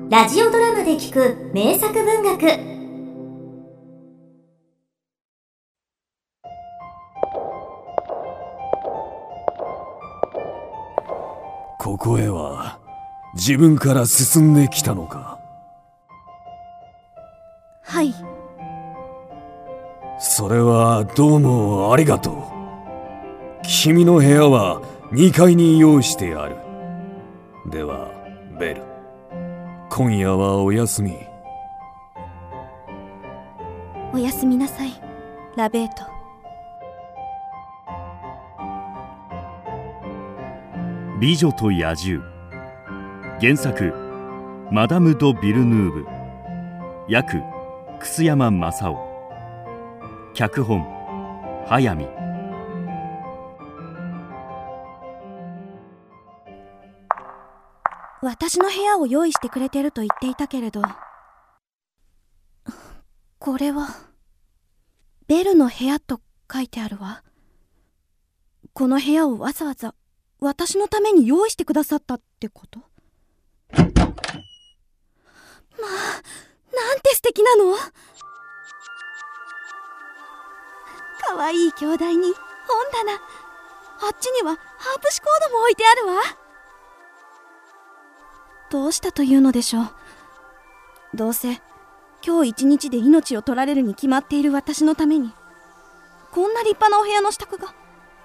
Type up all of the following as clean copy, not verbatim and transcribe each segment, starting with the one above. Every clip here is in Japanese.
ラジオドラマで聞く名作文学。 ここへは自分から進んできたのか。 はい。 それはどうもありがとう。君の部屋は2階に用意してある。ではベル、今夜はお休み。 おやすみなさい、ラベート。 美女と野獣。原作マダム・ド・ビルヌーブ。訳楠山正夫。脚本速水。 私の部屋を用意してくれてると言っていたけれど、これはベルの部屋と書いてあるわ。この部屋をわざわざ私のために用意してくださったってこと？まあ、なんて素敵なの。かわいい兄弟に本棚、あっちにはハープシコードも置いてあるわ。どうしたというのでしょう。どうせ今日一日で命を取られるに決まっている私のためにこんな立派なお部屋の支度が。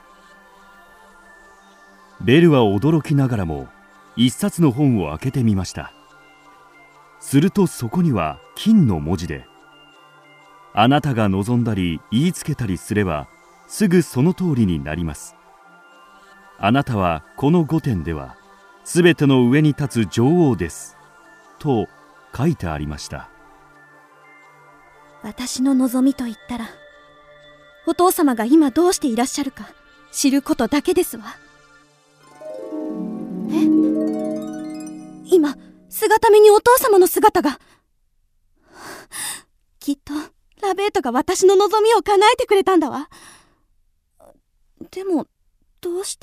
ベルは驚きながらも一冊の本を開けてみました。するとそこには金の文字で、あなたが望んだり言いつけたりすればすぐその通りになります。あなたはこの御殿ではすべての上に立つ女王ですと書いてありました。 私の望みと言ったら、お父様が今どうしていらっしゃるか知ることだけですわ。今姿見にお父様の姿が。きっとラベートが私の望みを叶えてくれたんだわ。でもどうして。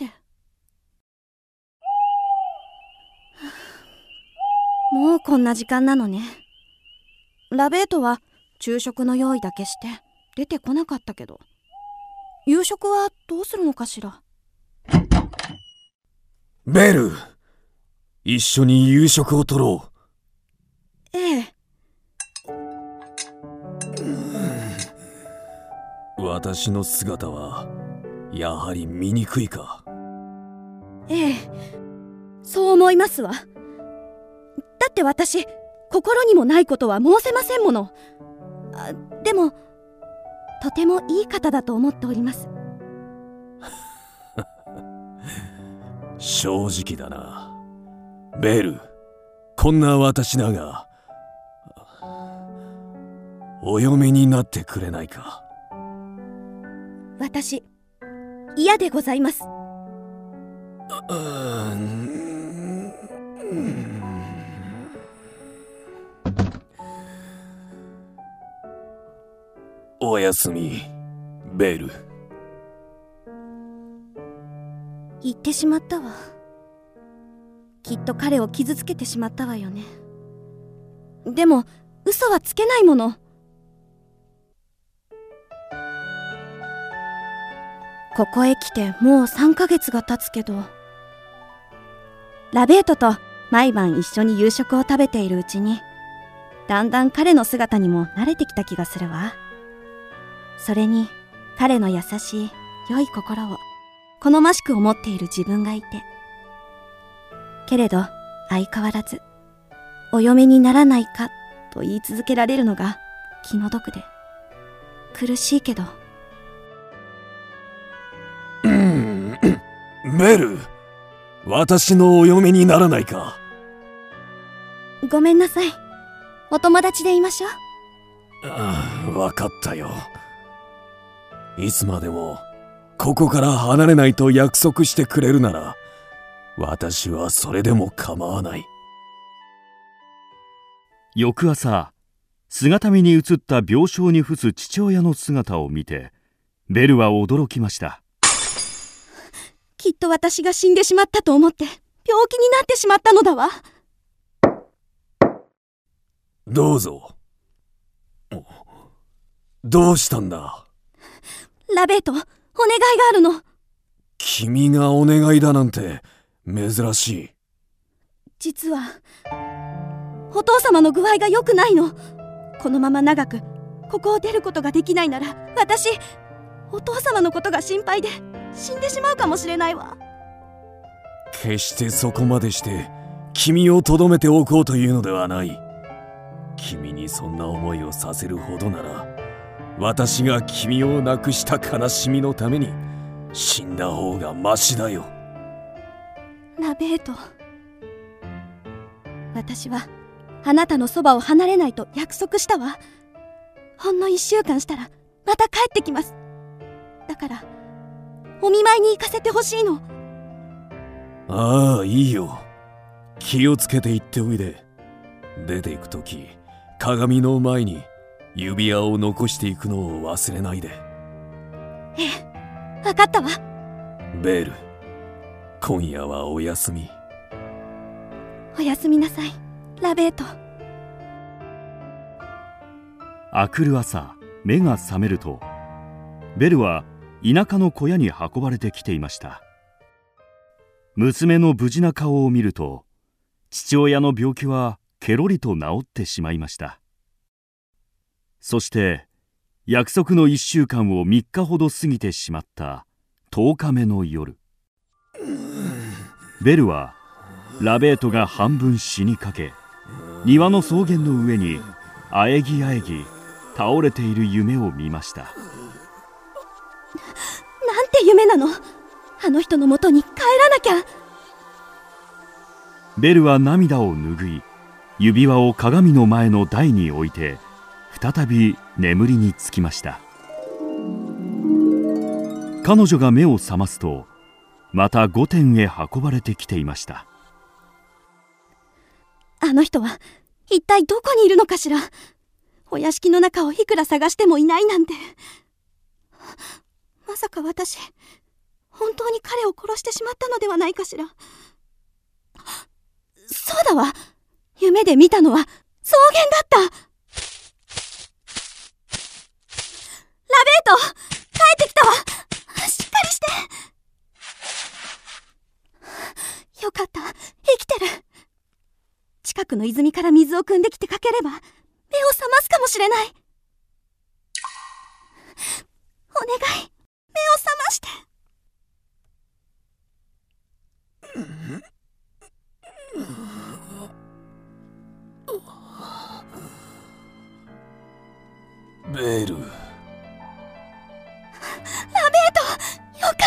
もうこんな時間なのね。ラベートは昼食の用意だけして出てこなかったけど、夕食はどうするのかしら。 ベル、一緒に夕食をとろう。ええ。 私の姿はやはり醜いか。 ええ、そう思いますわ。だって私、心にもないことは申せませんもの。でもとてもいい方だと思っております。 正直だなベル。こんな私だがお嫁になってくれないか。 私嫌でございます。 おやすみベル。 言ってしまったわ。きっと彼を傷つけてしまったわよね。でも嘘はつけないもの。ここへ来てもう3ヶ月が経つけど、ラベートと毎晩一緒に夕食を食べているうちに、だんだん彼の姿にも慣れてきた気がするわ。それに彼の優しい良い心を好ましく思っている自分がいて、けれど相変わらずお嫁にならないかと言い続けられるのが気の毒で苦しいけど。 ベル、私のお嫁にならないか。 ごめんなさい。お友達でいましょう。 わかったよ。いつまでもここから離れないと約束してくれるなら、私はそれでも構わない。 翌朝、姿見に映った病床に伏す父親の姿を見て、ベルは驚きました。 きっと私が死んでしまったと思って病気になってしまったのだわ。 どうぞ。どうしたんだ？ ラベート、お願いがあるの。 君がお願いだなんて珍しい。 実はお父様の具合が良くないの。このまま長くここを出ることができないなら、私お父様のことが心配で死んでしまうかもしれないわ。 決してそこまでして君をとどめておこうというのではない。君にそんな思いをさせるほどなら、私が君を亡くした悲しみのために死んだ方がマシだよ。 ラベート、私はあなたのそばを離れないと約束したわ。ほんの1週間したらまた帰ってきます。だからお見舞いに行かせてほしいの。 ああ、いいよ。気をつけて行っておいで。出て行くとき、鏡の前に指輪を残していくのを忘れないで。 ええ、わかったわ。 ベール、今夜はお休み。 おやすみなさい、ラベート。 明くる朝、目が覚めるとベルは田舎の小屋に運ばれてきていました。娘の無事な顔を見ると、父親の病気はケロリと治ってしまいました。そして約束の1週間を3日ほど過ぎてしまった10日目の夜、ベルはラベートが半分死にかけ、庭の草原の上にあえぎあえぎ倒れている夢を見ました。 なんて夢なの。あの人のもとに帰らなきゃ。 ベルは涙を拭い、指輪を鏡の前の台に置いて再び眠りにつきました。彼女が目を覚ますと、また御殿へ運ばれてきていました。 あの人は一体どこにいるのかしら。お屋敷の中をいくら探してもいないなんて。まさか私、本当に彼を殺してしまったのではないかしら。そうだわ、夢で見たのは草原だった。ラベート、帰ってきたわ。しっかりして。よかった、生きてる。近くの泉から水を汲んできてかければ目を覚ますかもしれない。お願い、目を覚まして。 ベール。 ラベート、よかった。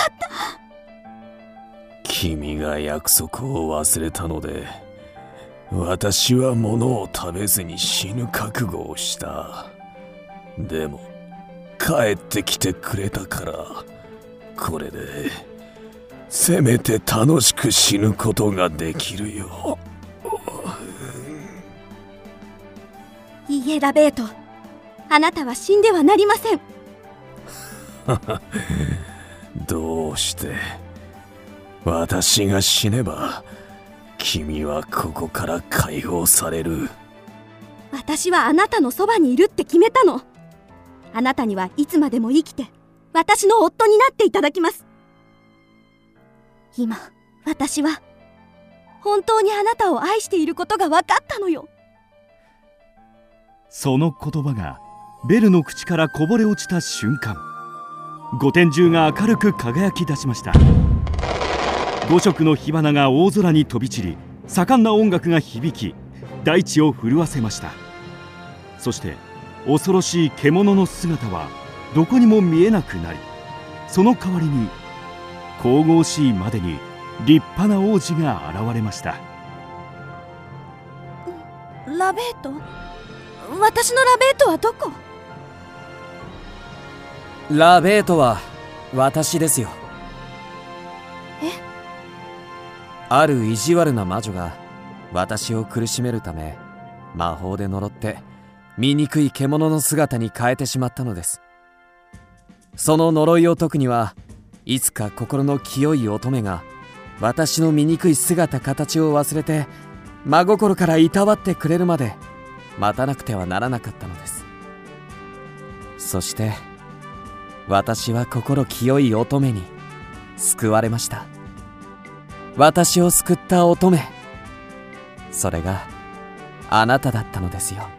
君が約束を忘れたので、私は物を食べずに死ぬ覚悟をした。でも帰ってきてくれたから、これでせめて楽しく死ぬことができるよ。 いいえ、ラベート、あなたは死んではなりません。 どうして？私が死ねば君はここから解放される。 私はあなたのそばにいるって決めたの。あなたにはいつまでも生きて私の夫になっていただきます。今私は本当にあなたを愛していることが分かったのよ。 その言葉がベルの口からこぼれ落ちた瞬間、御殿中が明るく輝き出しました。5色の火花が大空に飛び散り、盛んな音楽が響き、大地を震わせました。そして恐ろしい獣の姿はどこにも見えなくなり、その代わりに神々しいまでに立派な王子が現れました。 ラベート、私のラベートはどこ？ ラベートは私ですよ。ある意地悪な魔女が私を苦しめるため、魔法で呪って醜い獣の姿に変えてしまったのです。その呪いを解くには、いつか心の清い乙女が私の醜い姿形を忘れて真心からいたわってくれるまで待たなくてはならなかったのです。そして私は心清い乙女に救われました。私を救った乙女、それがあなただったのですよ。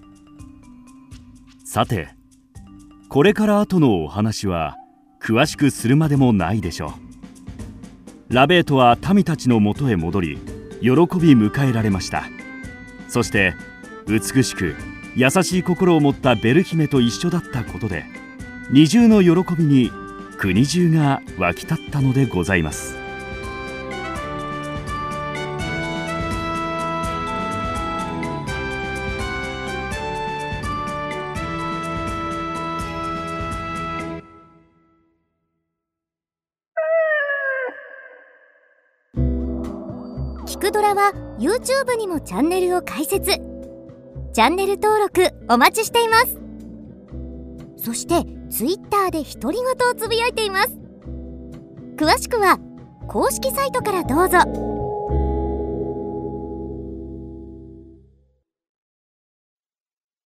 さて、これから後のお話は詳しくするまでもないでしょう。ラベートは民たちのもとへ戻り、喜び迎えられました。そして美しく優しい心を持ったベル姫と一緒だったことで、二重の喜びに国中が沸き立ったのでございます。 キクドラは YouTube にもチャンネルを開設。チャンネル登録お待ちしています。そして Twitter で独り言をつぶやいています。詳しくは公式サイトからどうぞ。